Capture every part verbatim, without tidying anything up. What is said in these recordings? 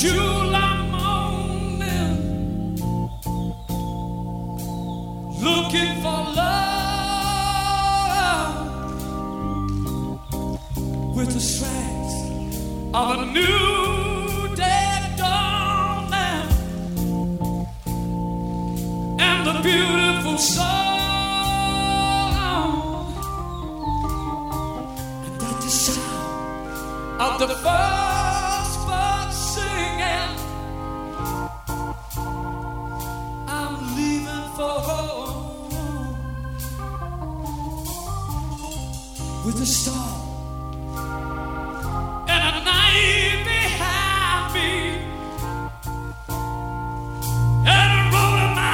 July morning, looking for love with the strength of a new day dawning and the beautiful song and that the sound of the first bird singing. I'm leaving for home with the storm and a night behind me and a road in my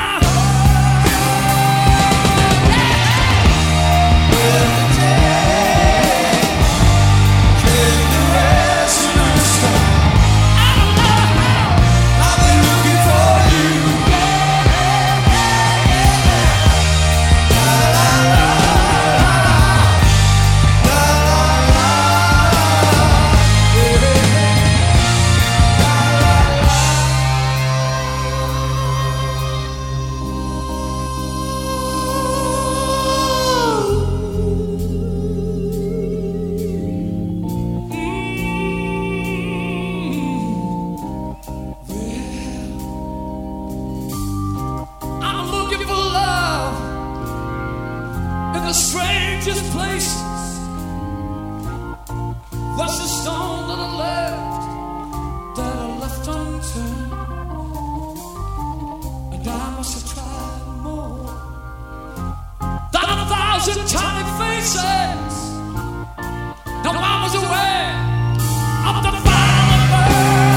the strangest places. What's the stone that I left, that I left unturned? And I must have tried more than a thousand tiny faces. No one was aware of the fire that burned.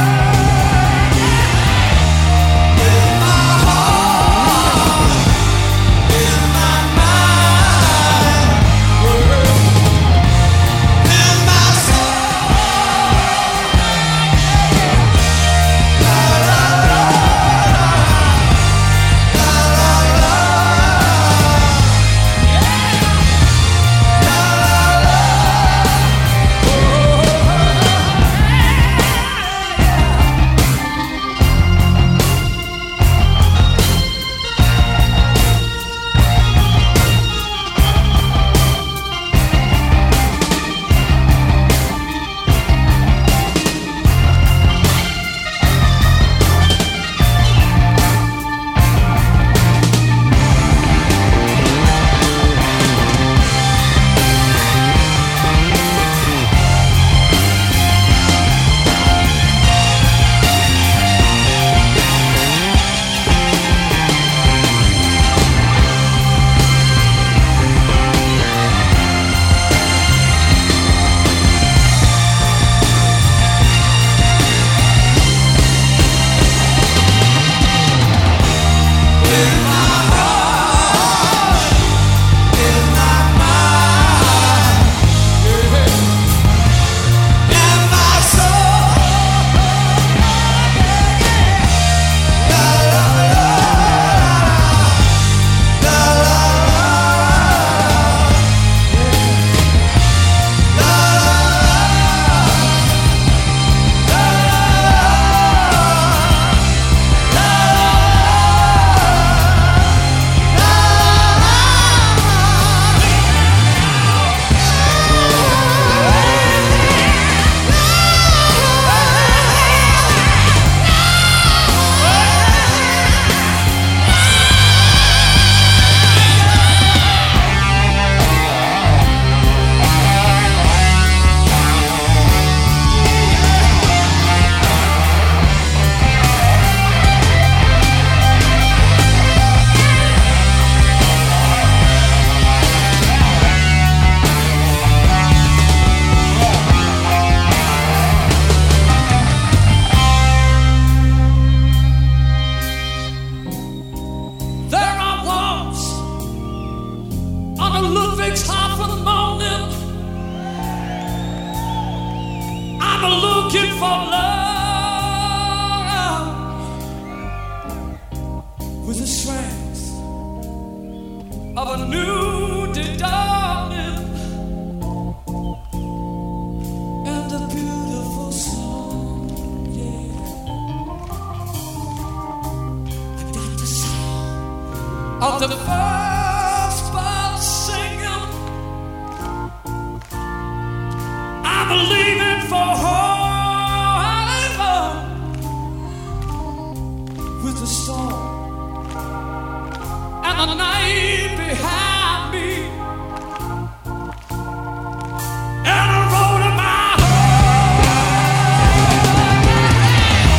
Looking for love with the strength of a new day dawning and a beautiful song, yeah. the first bird singing. I'm leaving for home with the storm and the night behind me, and the road of my home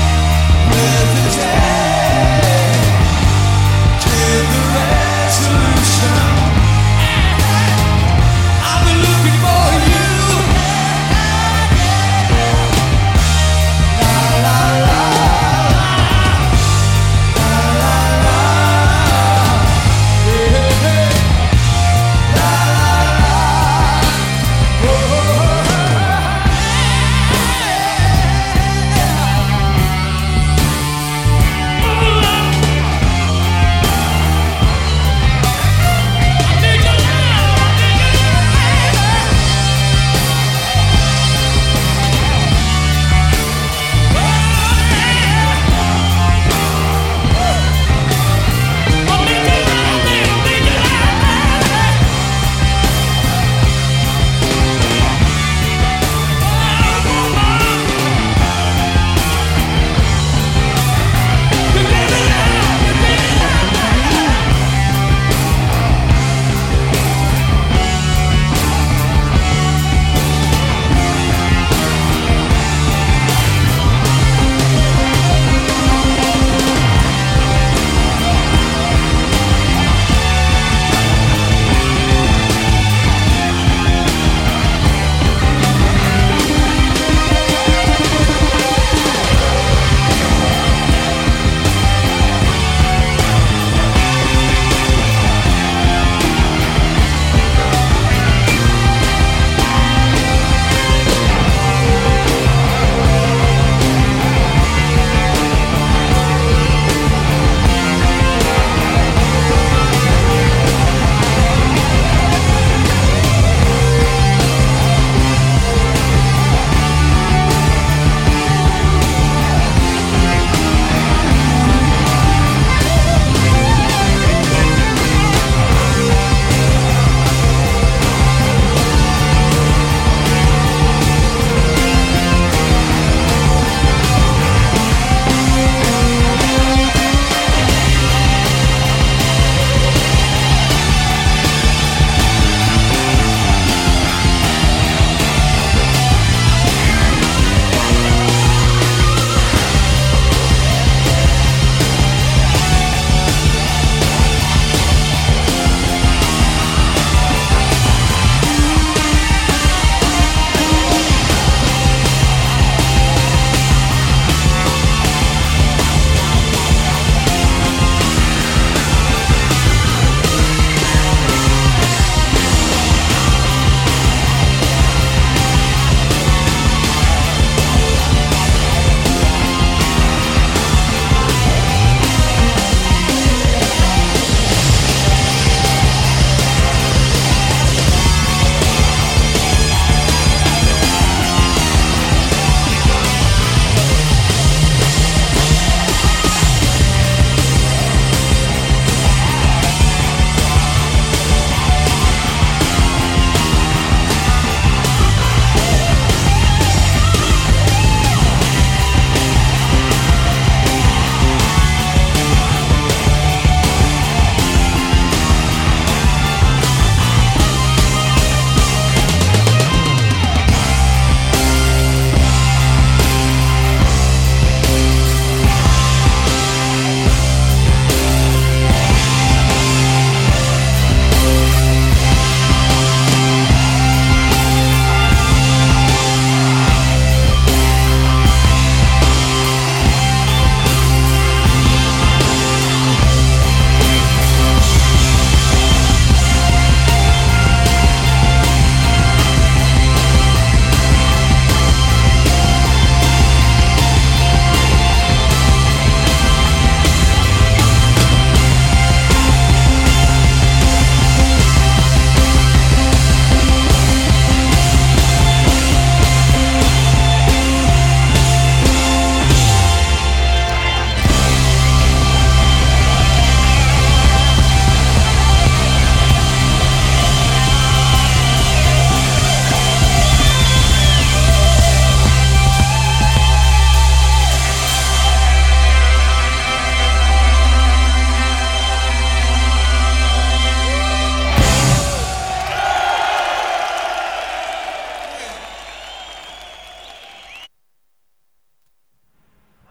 with the day till the resolution.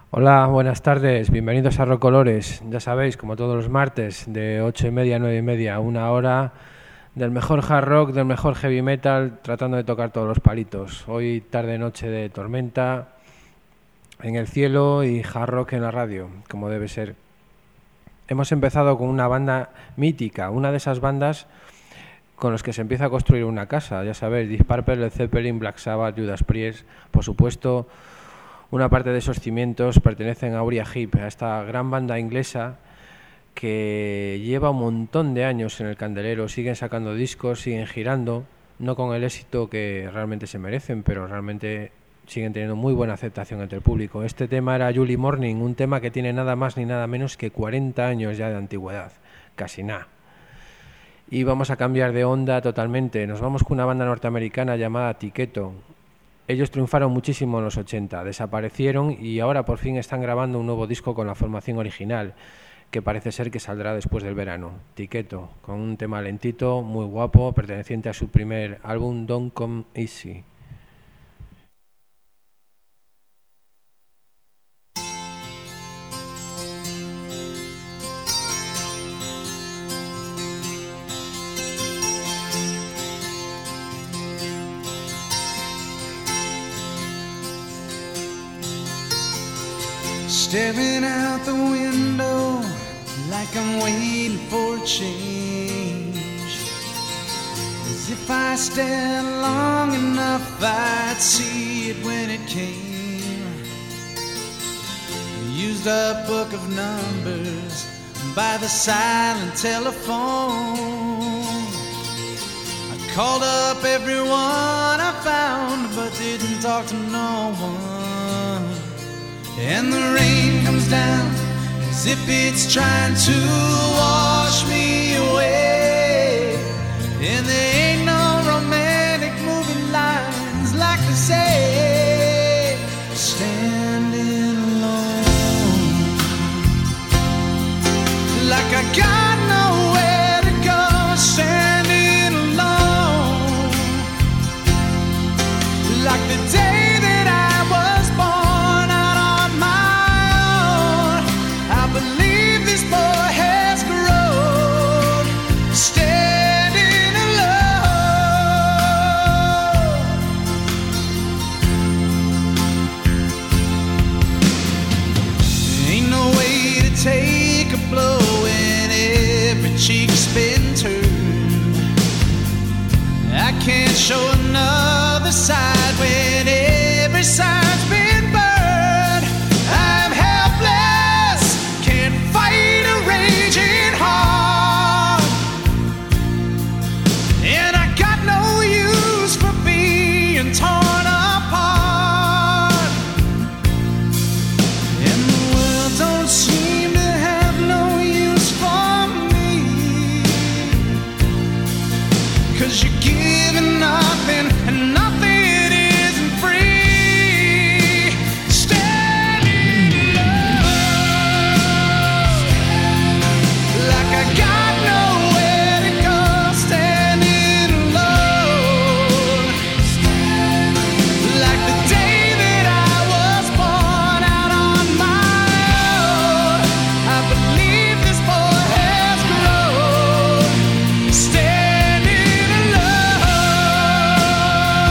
Hola, buenas tardes, bienvenidos a Rocolores. Ya sabéis, como todos los martes, de ocho y media a nueve y media, una hora del mejor hard rock, del mejor heavy metal, tratando de tocar todos los palitos. Hoy tarde-noche de tormenta en el cielo y hard rock en la radio, como debe ser. Hemos empezado con una banda mítica, una de esas bandas con los que se empieza a construir una casa. Ya sabéis, Deep Purple, Led Zeppelin, Black Sabbath, Judas Priest, por supuesto. Una parte de esos cimientos pertenecen a Uriah Heep, a esta gran banda inglesa que lleva un montón de años en el candelero, siguen sacando discos, siguen girando, no con el éxito que realmente se merecen, pero realmente siguen teniendo muy buena aceptación entre el público. Este tema era July Morning, un tema que tiene nada más ni nada menos que cuarenta años ya de antigüedad, casi nada. Y vamos a cambiar de onda totalmente, nos vamos con una banda norteamericana llamada Tiketo. Ellos triunfaron muchísimo en los ochenta, desaparecieron y ahora por fin están grabando un nuevo disco con la formación original, que parece ser que saldrá después del verano. Tiketo, con un tema lentito, muy guapo, perteneciente a su primer álbum Don't Come Easy. Staring out the window like I'm waiting for a change. As if I stared long enough I'd see it when it came. I used a book of numbers by the silent telephone. I called up everyone I found but didn't talk to no one. And the rain comes down as if it's trying to wash me away. And there ain't no romantic moving lines like they say. Standing alone, like I got nowhere to go. Standing alone, like the day that I was born. Believe this boy has grown, standing alone. Ain't no way to take a blow when every cheek's been turned. I can't show another side when every side's been burned. I'm helpless, fight a raging heart, and I got no use for being torn apart. And the world don't seem to have no use for me, 'cause you're giving nothing and nothing isn't free. I got nowhere to go, standing alone. Like the day that I was born out on my own. I believe this boy has grown, standing alone.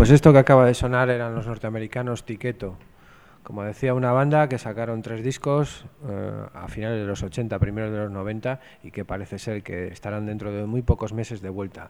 Pues esto que acaba de sonar eran los norteamericanos Tiketo. Como decía, una banda que sacaron tres discos eh, a finales de los ochenta, primeros de los noventa, y que parece ser que estarán dentro de muy pocos meses de vuelta.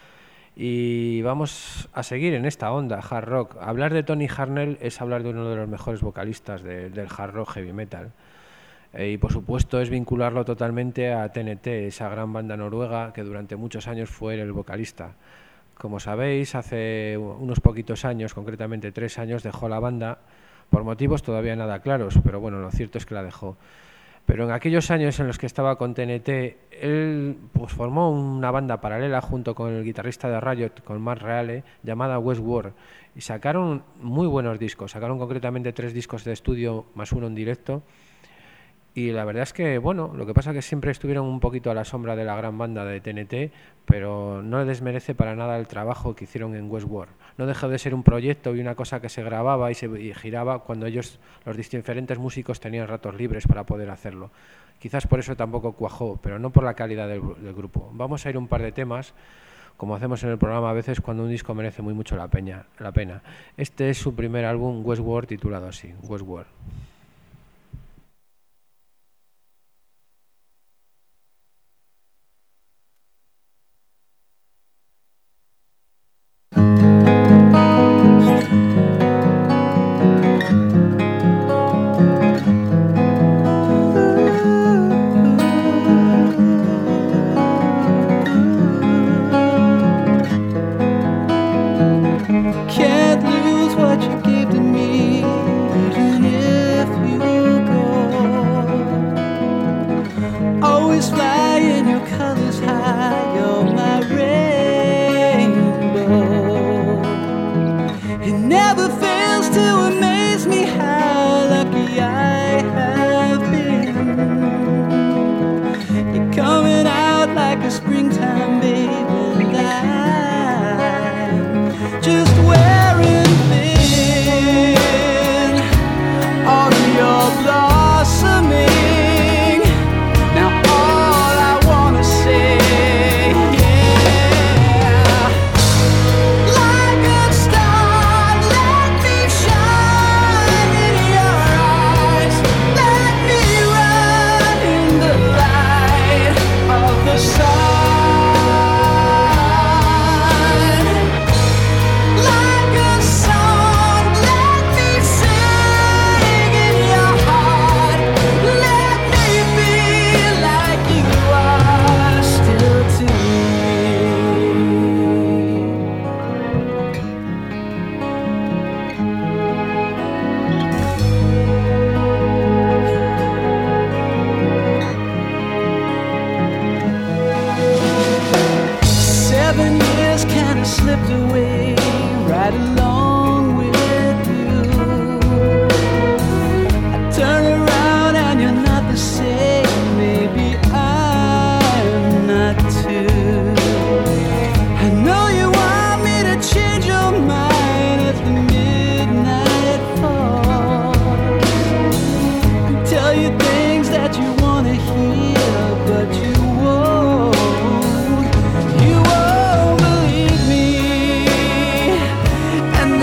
Y vamos a seguir en esta onda, hard rock. Hablar de Tony Harnell es hablar de uno de los mejores vocalistas de, del hard rock heavy metal. Eh, y por supuesto es vincularlo totalmente a T N T, esa gran banda noruega que durante muchos años fue el vocalista. Como sabéis, hace unos poquitos años, concretamente tres años, dejó la banda por motivos todavía nada claros, pero bueno, lo cierto es que la dejó. Pero en aquellos años en los que estaba con T N T, él pues, formó una banda paralela junto con el guitarrista de Riot, con Mark Reale, llamada Westworld, y sacaron muy buenos discos. Sacaron concretamente tres discos de estudio más uno en directo. Y la verdad es que, bueno, lo que pasa es que siempre estuvieron un poquito a la sombra de la gran banda de T N T, pero no desmerece para nada el trabajo que hicieron en Westworld. No dejó de ser un proyecto y una cosa que se grababa y se y giraba cuando ellos, los diferentes músicos, tenían ratos libres para poder hacerlo. Quizás por eso tampoco cuajó, pero no por la calidad del, del grupo. Vamos a ir un par de temas, como hacemos en el programa a veces cuando un disco merece muy mucho la, peña, la pena. Este es su primer álbum, Westworld, titulado así, Westworld. And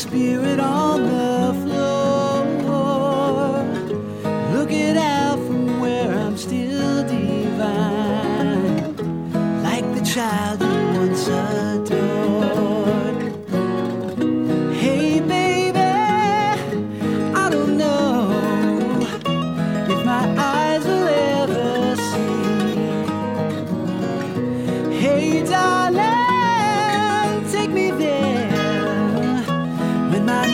spirit on the floor. Look it out from where I'm still divine, like the child you once adored. Hey baby, I don't know if my eyes will ever see. Hey darling, take me there when my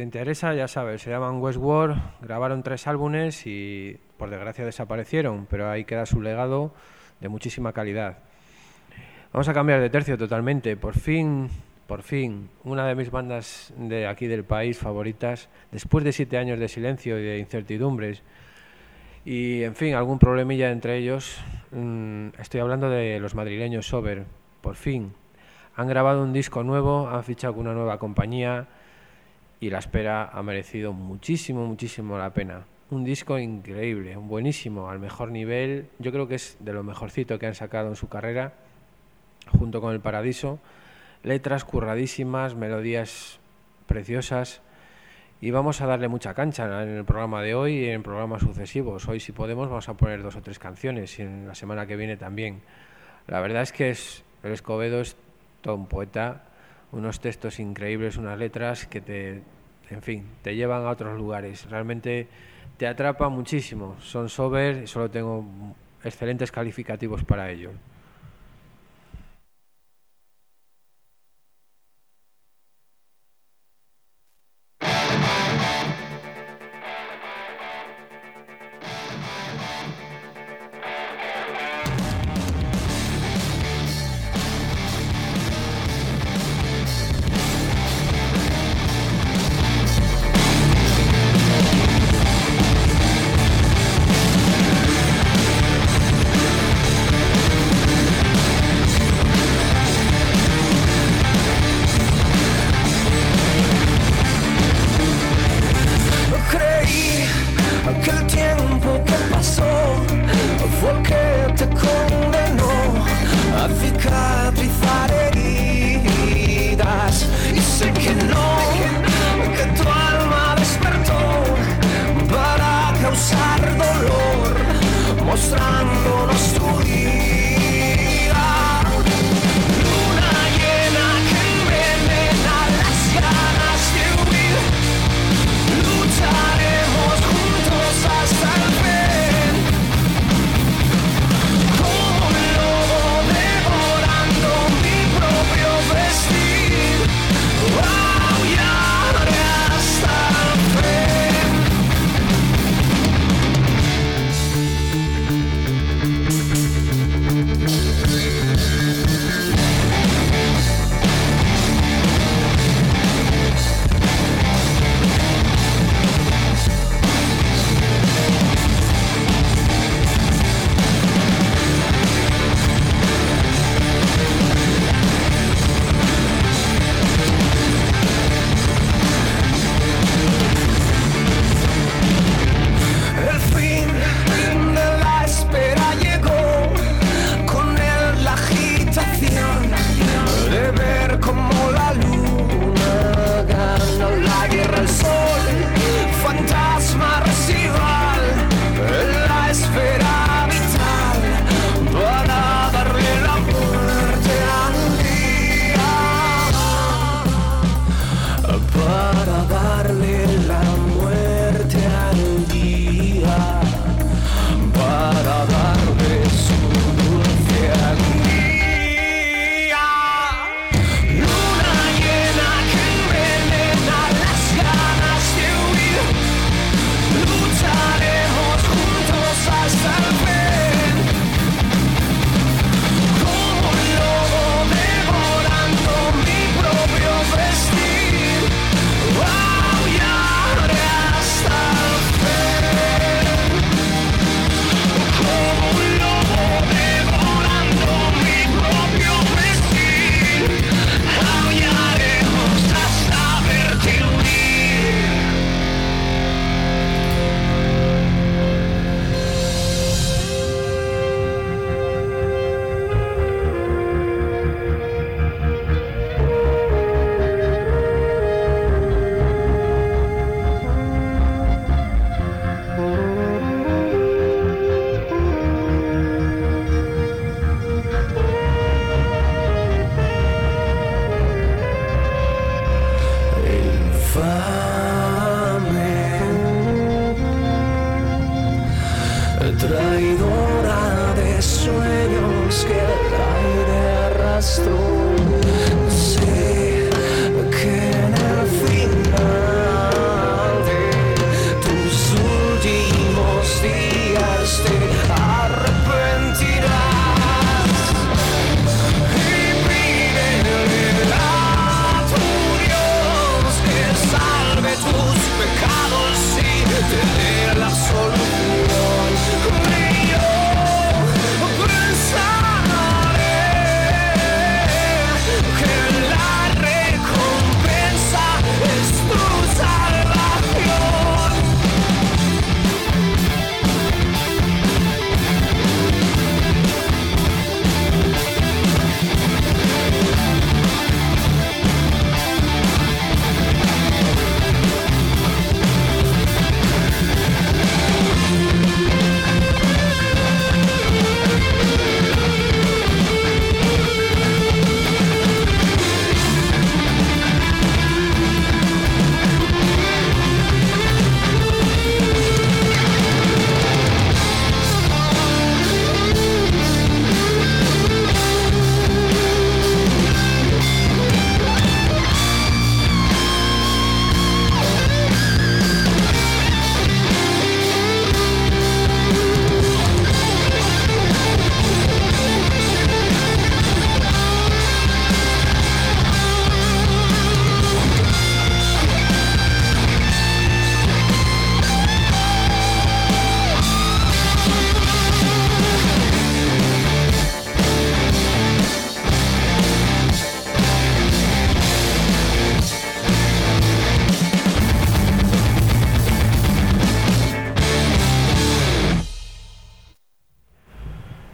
te interesa, ya sabes, se llaman Westworld, grabaron tres álbumes y por desgracia desaparecieron, pero ahí queda su legado de muchísima calidad. Vamos a cambiar de tercio totalmente. Por fin, por fin, una de mis bandas de aquí del país favoritas, después de siete años de silencio y de incertidumbres, y en fin, algún problemilla entre ellos, mmm, estoy hablando de los madrileños Sober. Por fin, han grabado un disco nuevo, han fichado con una nueva compañía y la espera ha merecido muchísimo, muchísimo la pena. Un disco increíble, buenísimo, al mejor nivel. Yo creo que es de lo mejorcito que han sacado en su carrera, junto con El Paradiso. Letras curradísimas, melodías preciosas. Y vamos a darle mucha cancha en el programa de hoy y en programas sucesivos. Hoy, si podemos, vamos a poner dos o tres canciones y en la semana que viene también. La verdad es que es, el Escobedo es todo un poeta, unos textos increíbles, unas letras que te, en fin, te llevan a otros lugares. Realmente te atrapa muchísimo. Son Sober y solo tengo excelentes calificativos para ello. traidora de sueños que el aire arrastró. Sé que en el final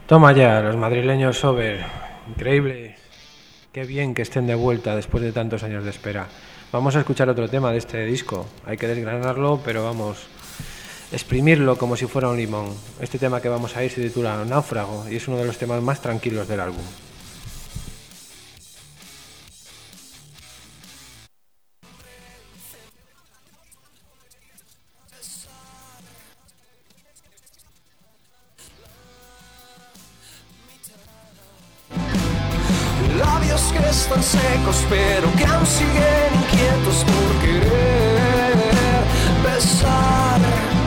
Toma ya, los madrileños Sober. Increíble. Qué bien que estén de vuelta después de tantos años de espera. Vamos a escuchar otro tema de este disco. Hay que desgranarlo, pero vamos, exprimirlo como si fuera un limón. Este tema que vamos a ir se titula Náufrago y es uno de los temas más tranquilos del álbum. Labios que están secos pero que aún siguen inquietos por querer besar.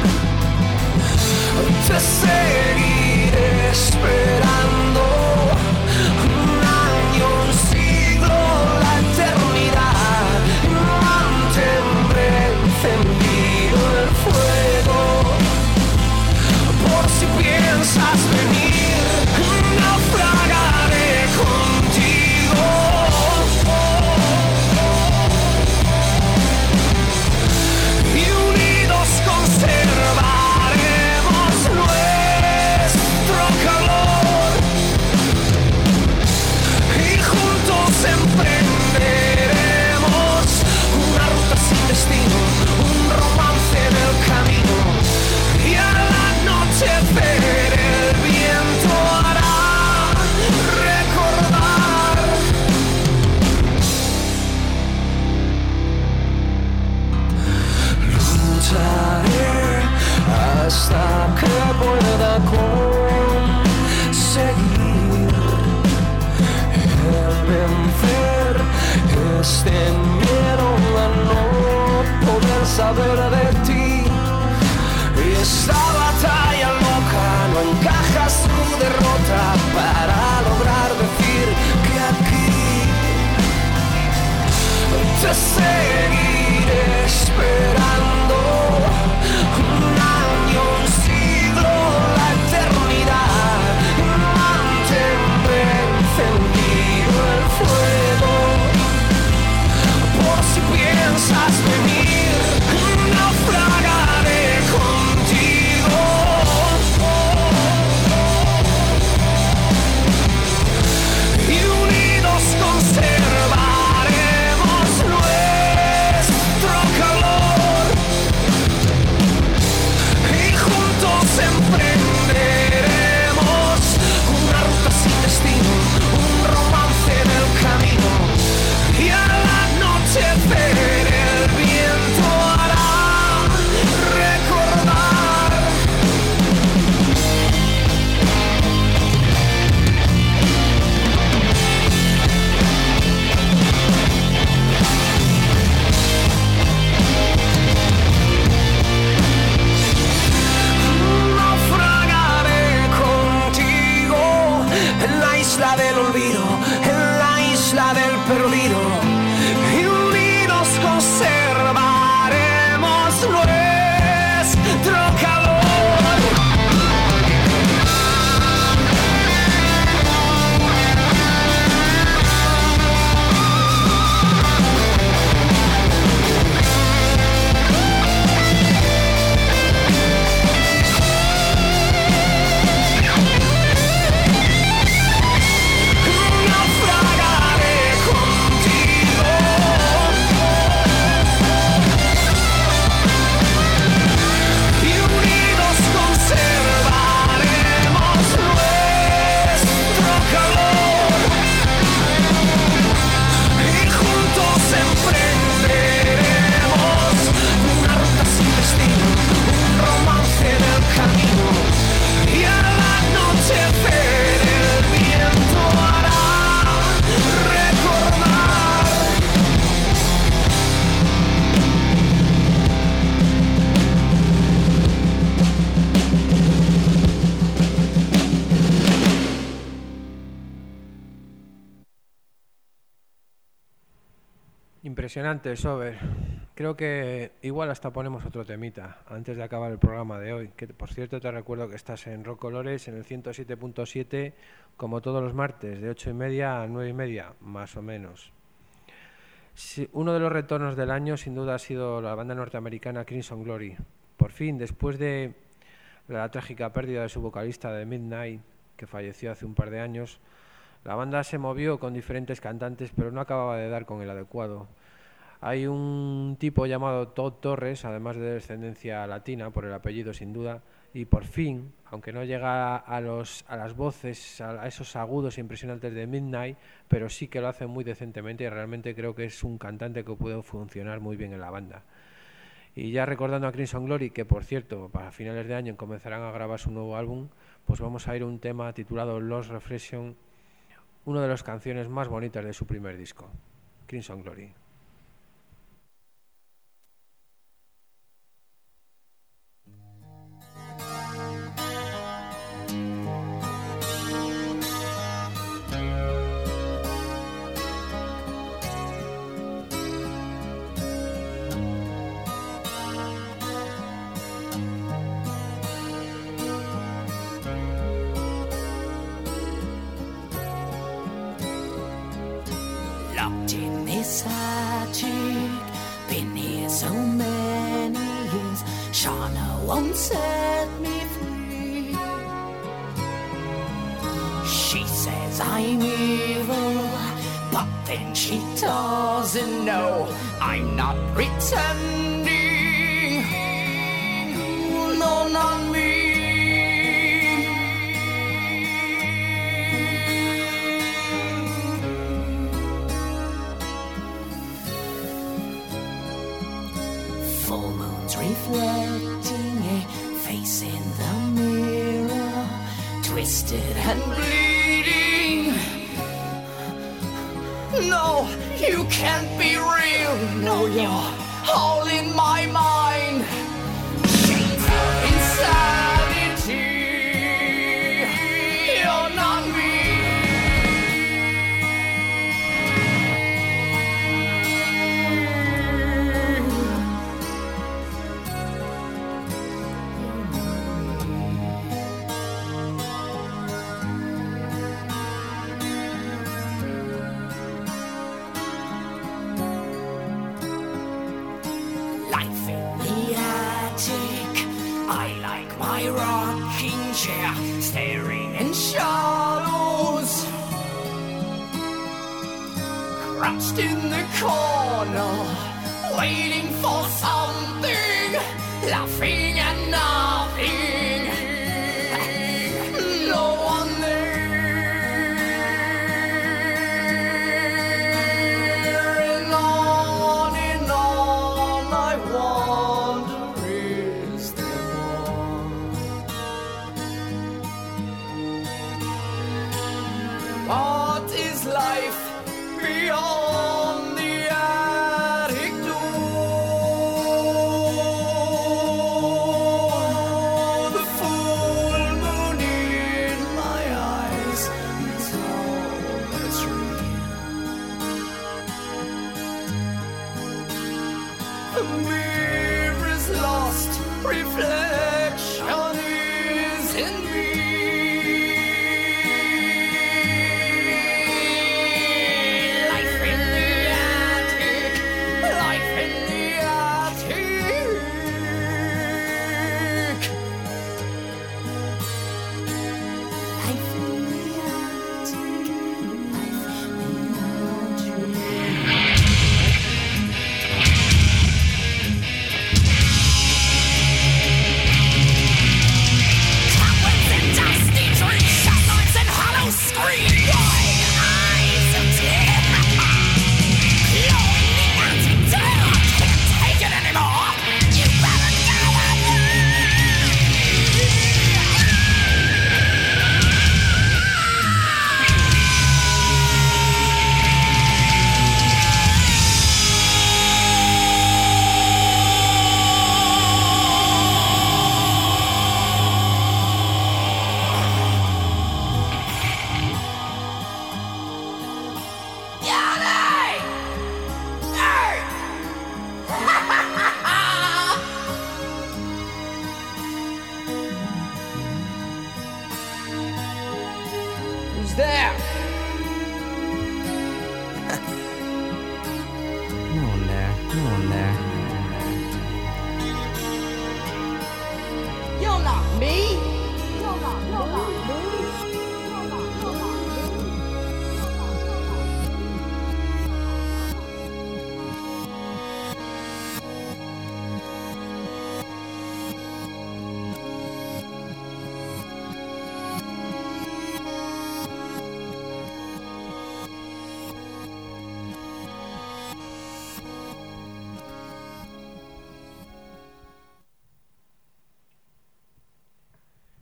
Te seguiré esperando un año, un siglo, la eternidad. Mantendré encendido el fuego por si piensas venir. Naufragaré contigo y unidos conservaremos nuestro calor y juntos emprenderemos una ruta sin destino, un romance en el camino, y al anochecer el viento hará recordar. Lucharé hasta que pueda conseguir el vencer este miedo a no poder saber de ti. Y esta batalla loca no encaja su derrota para lograr decir que aquí te seguiré esperando un año, un siglo, la eternidad. Mantendré encendido el fuego por si piensas venir. Naufragaré contigo y unidos conservaremos nuestro calor y juntos emprenderemos una ruta sin destino, un romance en el camino, y al anochecer el viento hará recordar. Naufragaré contigo en la isla del olvido, en la isla del perdido, y unidos conservaremos nuestro calor. Naufragaré contigo y unidos conservaremos nuestro calor y juntos emprenderemos una ruta sin destino, un romance en el camino, y al anochecer el viento hará recordar. Impresionante, Sober. Creo que igual hasta ponemos otro temita antes de acabar el programa de hoy. Que por cierto te recuerdo que estás en Rock Colores en el ciento siete punto siete como todos los martes de ocho y media a nueve y media, más o menos. Sí, uno de los retornos del año sin duda ha sido la banda norteamericana Crimson Glory. Por fin, después de la trágica pérdida de su vocalista de Midnight, que falleció hace un par de años, la banda se movió con diferentes cantantes, pero no acababa de dar con el adecuado. Hay un tipo llamado Todd Torres, además de descendencia latina, por el apellido sin duda, y por fin, aunque no llega a, los, a las voces, a esos agudos impresionantes de Midnight, pero sí que lo hace muy decentemente y realmente creo que es un cantante que puede funcionar muy bien en la banda. Y ya recordando a Crimson Glory, que por cierto, para finales de año comenzarán a grabar su nuevo álbum, pues vamos a ir a un tema titulado Lost Reflection, una de las canciones más bonitas de su primer disco, Crimson Glory. Locked in this attic, been here so many years. Shauna won't set me free. She says I'm evil, but then she doesn't know I'm not pretending. No, not me. Full moon's reflecting a face in the mirror, twisted and bleeding. No, you can't be real. No, you're all in my mind. Shameful insanity. You're not me. Life in the attic. I like my rocking chair, staring in shadows. Crouched in the corner, waiting for something, laughing at nothing. No one there, and on and on I wonder, is there more? What is life beyond the attic door? The full moon in my eyes is all that's real. The mirror's lost reflection is in me. Life in the attic, life in the attic. Life in the attic, life in the attic. Tablets and dusty drink, shotlines and hollow scream. Wide eyes of tear. Blowing the attic down. Can't take it anymore. You better get out of Who's there? No one there. No one there. You're not me. You're not, you're not me.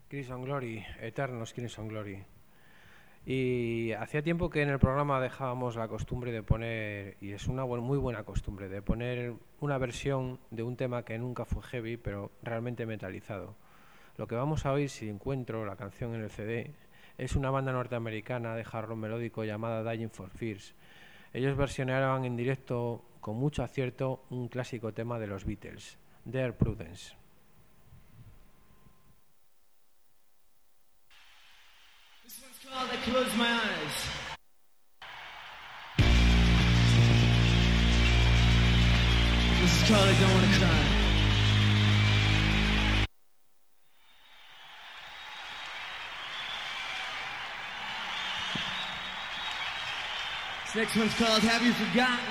Crimson Glory, eternos Crimson Glory. Y hacía tiempo que en el programa dejábamos la costumbre de poner, y es una bu- muy buena costumbre, de poner una versión de un tema que nunca fue heavy, pero realmente metalizado. Lo que vamos a oír, si encuentro la canción en el C D, es una banda norteamericana de hard rock melódico llamada Dying for Fears. Ellos versionaban en directo con mucho acierto un clásico tema de los Beatles, Dear Prudence. This one's called I Close My Eyes. This is called I Don't Wanna Cry. This next one's called Have You Forgotten?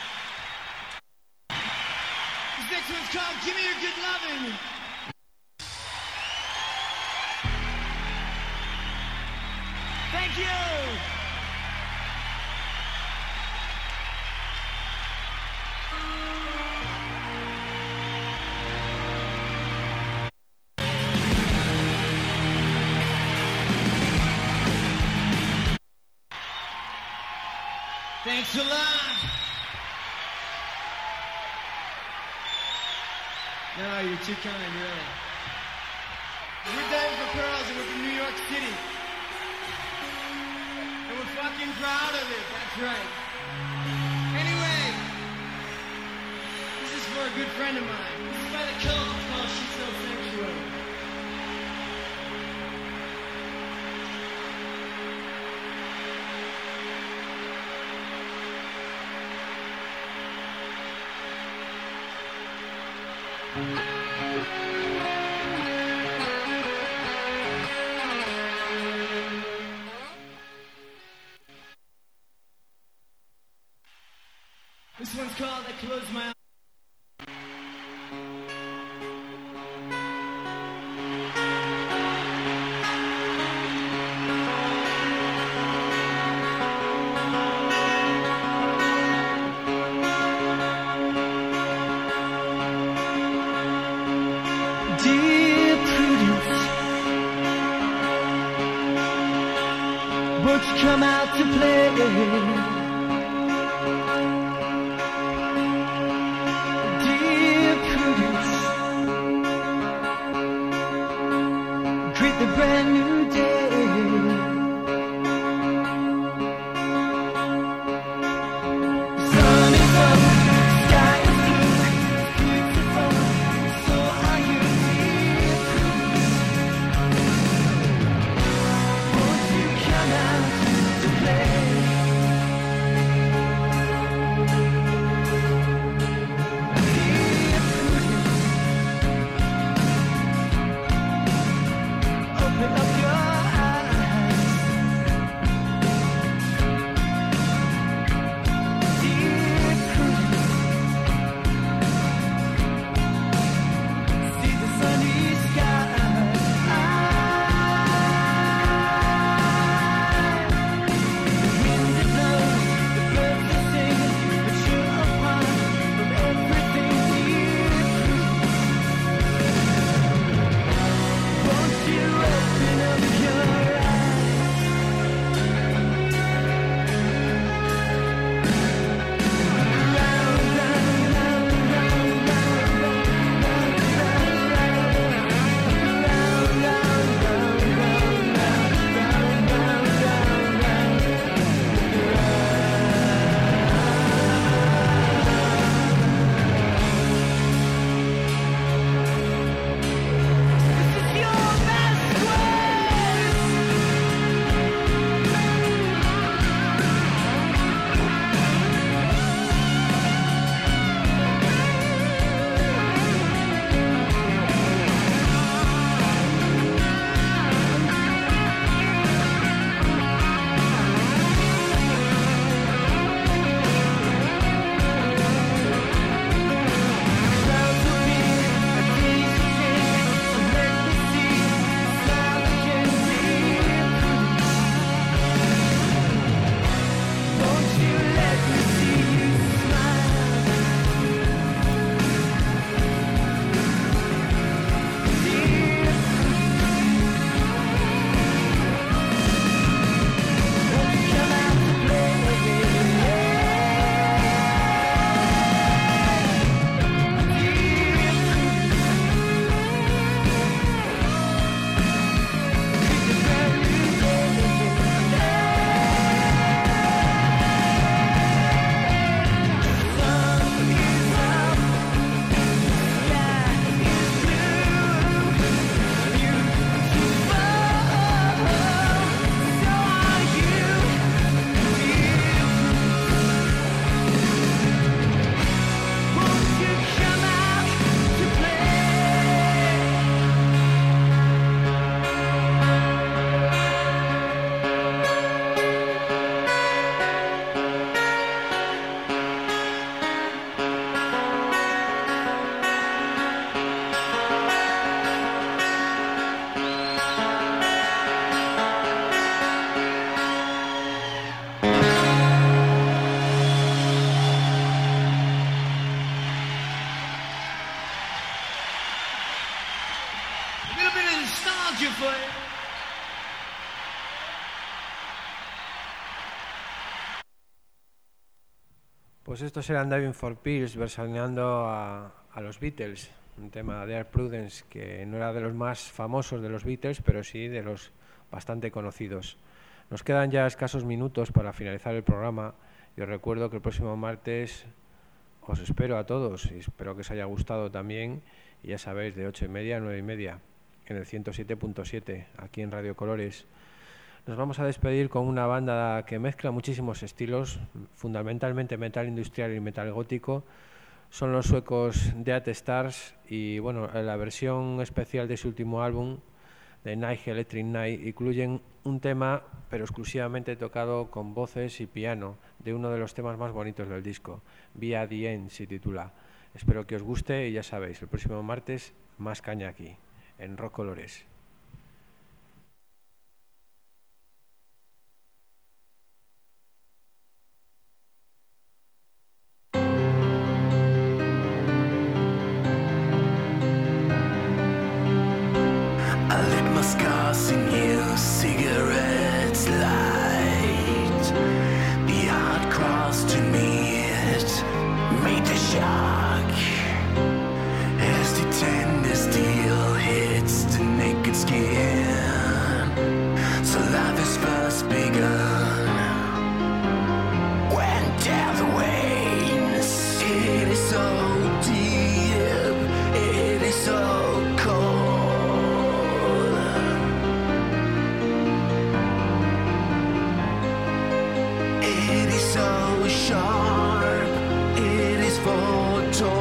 This next one's called Give Me Your Good Lovin'. Thank you! Thanks a lot! No, you're too kind, really. We're Dying for Pearls and we're from New York City. And we're fucking proud of it, that's right. Anyway, this is for a good friend of mine. This is by the Cult called She's So Sanctuary. This one's called I Close My Eyes. Dear Prudence, won't you come out to play? Dear Prudence, greet the brand new day. Sun is up, sky is blue, beautiful, so are you, dear Prudence. Won't you come out to play? Dear Prudence, open up your eyes. Pues estos eran Diving for Pills versioneando a, a los Beatles, un tema de Air Prudence que no era de los más famosos de los Beatles, pero sí de los bastante conocidos. Nos quedan ya escasos minutos para finalizar el programa y os recuerdo que el próximo martes os espero a todos y espero que os haya gustado también, y ya sabéis, de ocho y media a nueve y media en el ciento siete punto siete aquí en Radio Colores. Nos vamos a despedir con una banda que mezcla muchísimos estilos, fundamentalmente metal industrial y metal gótico. Son los suecos Death Stars y bueno, la versión especial de su último álbum, de Night Electric Night, incluyen un tema pero exclusivamente tocado con voces y piano de uno de los temas más bonitos del disco. Via the End se titula. Espero que os guste y ya sabéis, el próximo martes más caña aquí en Rock Colores. Scars in you, cigarettes light. The hard cross to meet, meet the shock. As the tender steel hits the naked skin. So life is first begun. When death wanes, it is so deep, it is so cold. So sharp, it is foretold.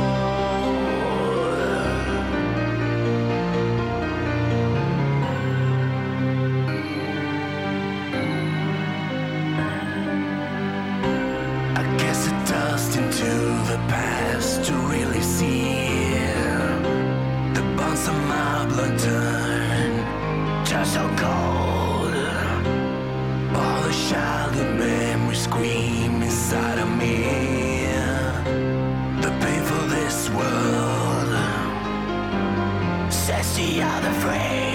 I guess it dust into the past to really see the bones of my blood turn just so cold. All the childhood memories scream inside of me. The pain for this world sets the other free.